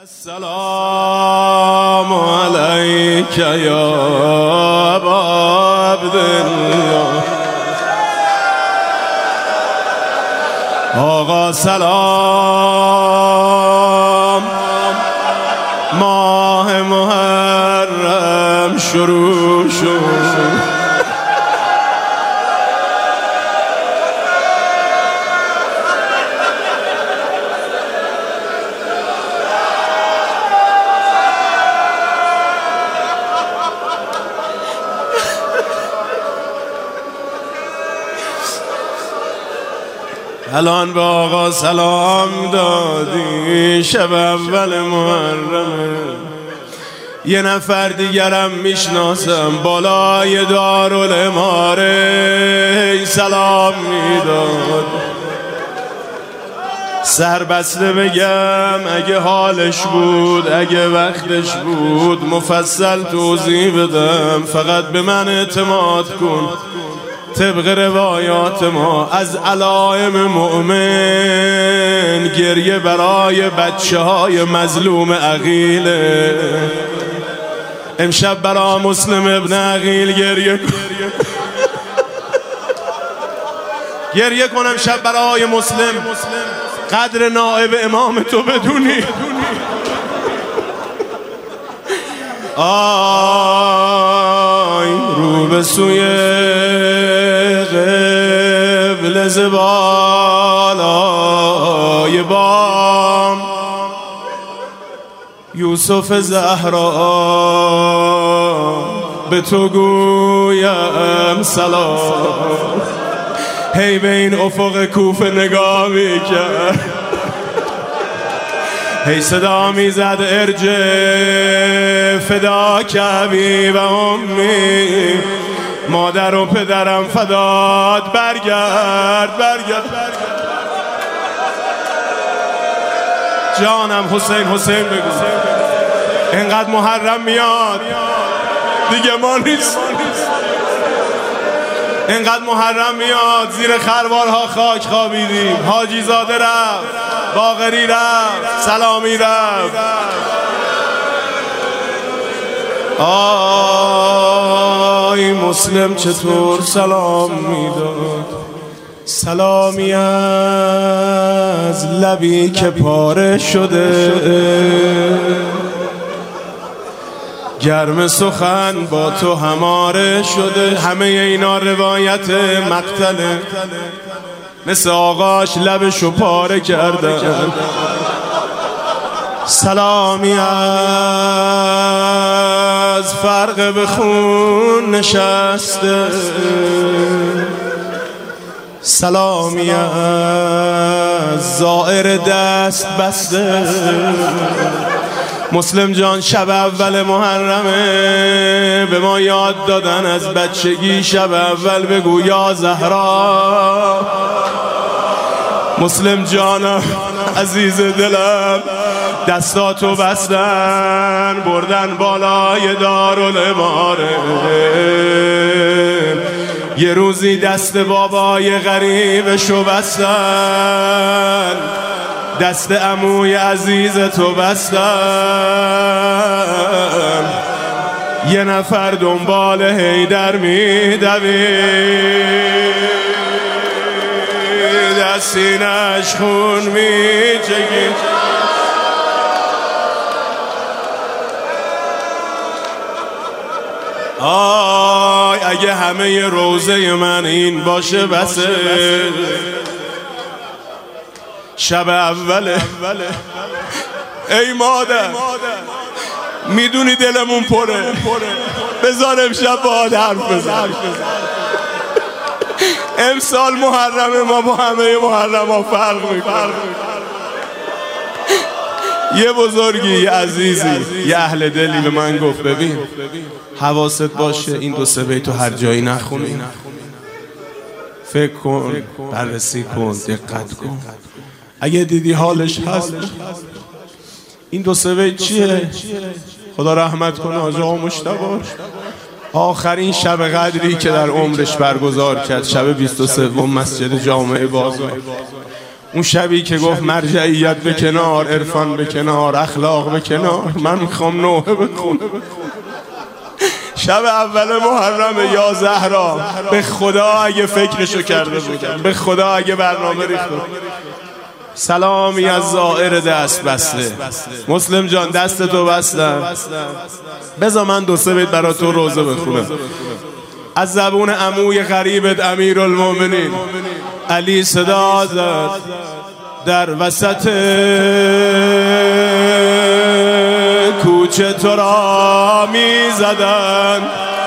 السلام علیک یا ابا عبدالله. آقا سلام، ماه محرم شروع شد. الان به آقا سلام دادی، شب اول محرمه. یه نفر دیگرم میشناسم بالای دارالاماره سلام میداد. سربسته بگم اگه حالش بود، اگه وقتش بود مفصل توضیح بدم، فقط به من اعتماد کن. طبق روایات ما از علائم مؤمن گریه برای بچه های مظلوم عقیله. امشب برای مسلم ابن عقیل گریه کن. گریه کن امشب برای مسلم، قدر نائب امام تو بدونی. آی رو به سوی قبله زبالای بام، یوسف زهرا به تو گویم سلام. هی به این افق کوفه نگاه میکرد، هی صدا میزد ارجع فداک ابی و امی، مادر و پدرم فدات، برگرد برگرد جانم. حسین حسین بگو. اینقدر محرم میاد دیگه ما نیست. اینقدر محرم میاد زیر خروارها خاک خوابیدیم. حاجی زاده رفت، باقری رفت، سلامی رفت. آی مسلم چطور سلام میداد؟ سلامی از لبی که پاره شده، گرم سخن با تو هماره شده. همه اینا روایت مقتله، مثل آقاش لبشو پاره کردن. سلامی از فرق به خون نشسته، سلامی از زائر دست بسته. مسلم جان شب اول محرمه، به ما یاد دادن از بچگی شب اول بگو یا زهرا. مسلم جانم عزیز دلم، دستاتو بستن بردن بالای دارالاماره. یه روزی دست بابای غریبشو بستن، دست عموی عزیز تو بستن. یه نفر دنبال حیدر میدوید، از سینه‌اش خون میچکید. آی اگه همه روزه من این باشه بسه. شب اوله ای مادر، میدونی دلمون پره، بذار امشب باهات حرف بزن. امسال محرم ما با همه محرم ها فرق میکنه. یه بزرگی، یه عزیزی، یه اهل دلی به من گفت ببین حواست باشه این دو سه بیتو هر جایی نخونی، فکر کن، بررسی کن، دقت کن. اگه دیدی حالش هست این دو سه بیت چیه؟ خدا رحمت کنه حاج آقا مجتبی، آخرین شب قدری که در عمرش برگزار کرد، شب 23 مسجد جامع بازار. اون شبی که گفت مرجعیت به کنار، عرفان به کنار، اخلاق به کنار، من میخوام نوحه بخونم. شب اول محرم یا زهرا، به خدا اگه فکرشو کرده بودم، به خدا اگه برنامه ریخته. سلامی از زائر دست بسته. مسلم جان دستتو بستم، بذار من 2-3 بیت برا تو روزه بخونم از زبون عموی غریبت امیرالمومنین علی. صدا زد در وسط کوچه تو را می زدن،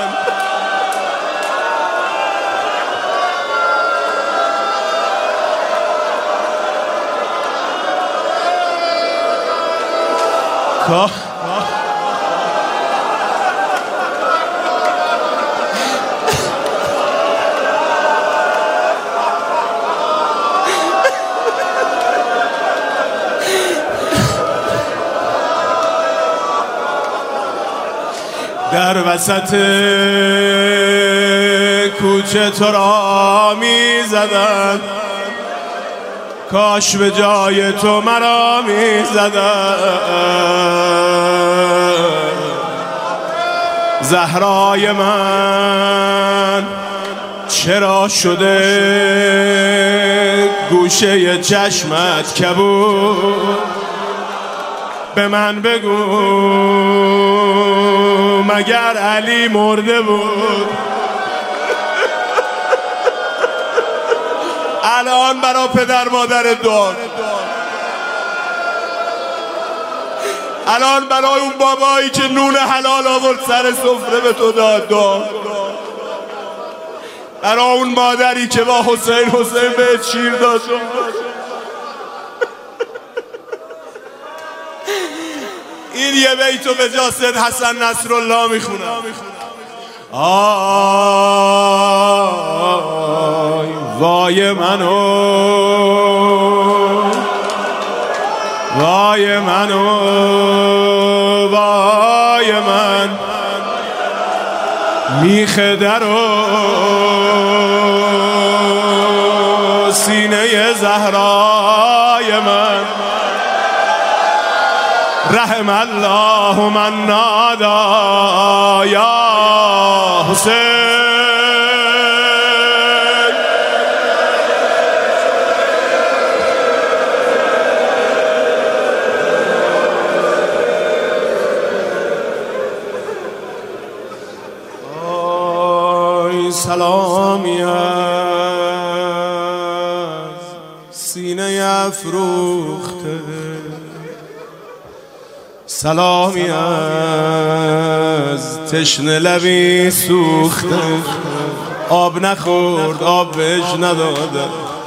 در وسط کوچه تو را می زدن، کاش به جای تو مرا می زدن. زهرای من چرا شده گوشه چشمت کبود؟ به من بگو مگر علی مرده بود؟ الان برا پدر مادر دعا، الان برای اون بابایی که نون حلال آورد سر سفره به تو داد دعا، برای اون مادری که با حسین به شیر داد. این یه بیتو به جا سید حسن نصرالله میخونم. آی وای منو، وای منو، وای من، میخ در و سینه زهرای من. رحم الله من نادا یا حسین. آی سلامی از سینه افروخته، سلامی از تشنه لبی سوخته، آب نخورد آب بهش نداده.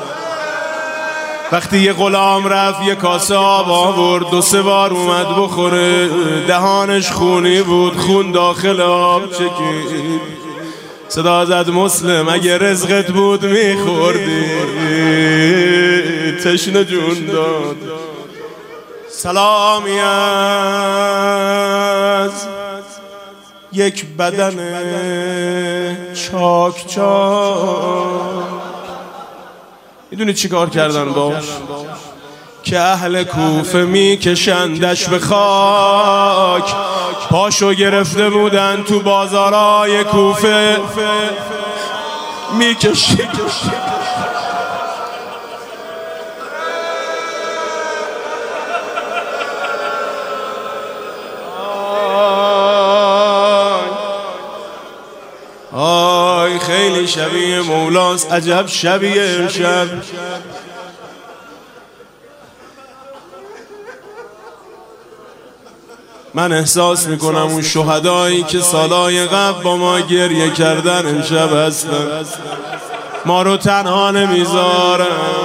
وقتی یه غلام رفت یه کاسه آب آورد، 2-3 بار اومد بخوره، دهانش خونی بود، خون داخل آب چکید. صدا زد مسلم اگه رزقت بود میخوردی، تشنه جون داد. سلامی از یک بدن چاک چاک. میدونی چی کار کردن باش؟ که اهل کوفه میکشندش به خاک، پاشو گرفته بودن تو بازارای کوفه میکشید. آی خیلی شبیه مولاست، عجب شبیه امشب. من احساس میکنم اون شهدایی که سالای قبل با ما گریه کردن امشب هستن، ما رو تنها نمیذارن.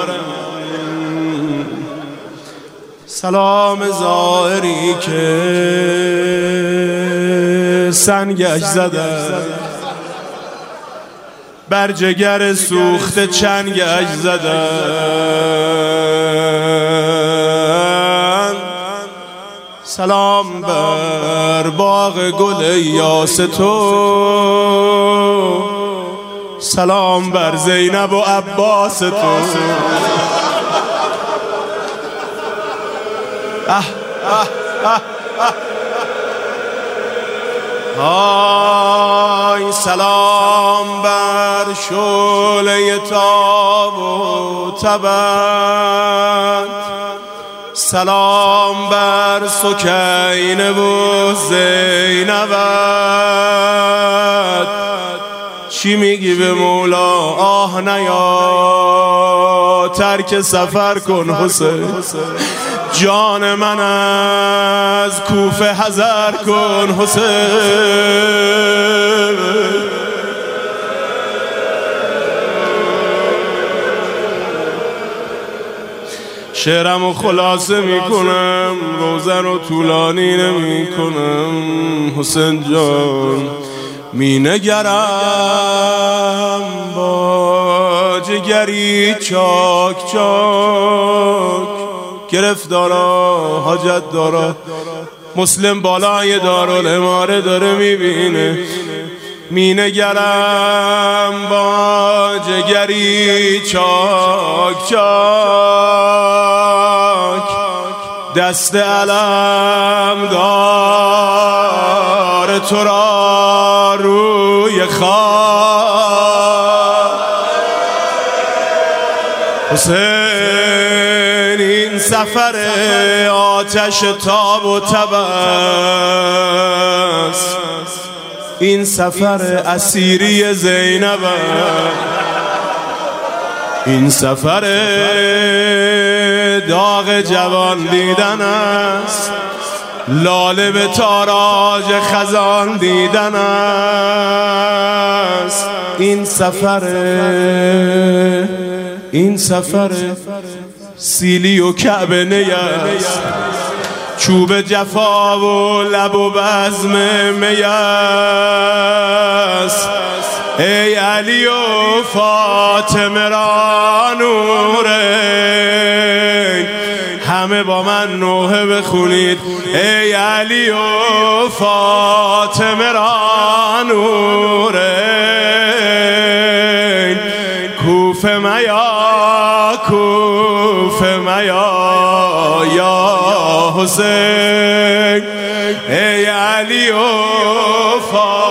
سلام زائری که سنگش زدن، بر جگر سوخته چنگش زدن. سلام بر باغ گل یاس تو، سلام بر زینب و عباس تو. آی سلام بر شعله تاب و تبت، سلام بر سکینه و زینبت. چی میگی به مولا؟ آه نیا ترک سفر کن حسین، جان من از کوفه حذر کن حسین. شعرمو خلاصه میکنم، روزه رو طولانی نمیکنم. حسین جان مینگرم با جگری چاک چاک، گرفتارا حاجت دارا مسلم بالای دارالاماره داره میبینه. مینگرم با جگری چاک چاک، دست علم دار تو را روی خاک. حسین این سفر آتش تاب و تب است، این سفر اسیری زینب، این سفر داغ جوان دیدن است، لاله به تاراج خزان دیدن است. این سفر سیلی و کعبه نیست، چوب جفا و لب و بزم میست. ای علی و فاطمه را نورین، همه با من نوحه بخونید. ای علی و فاطمه را نورین، کوفه میا کوفه میا یا حسین. ای علی و فاطمه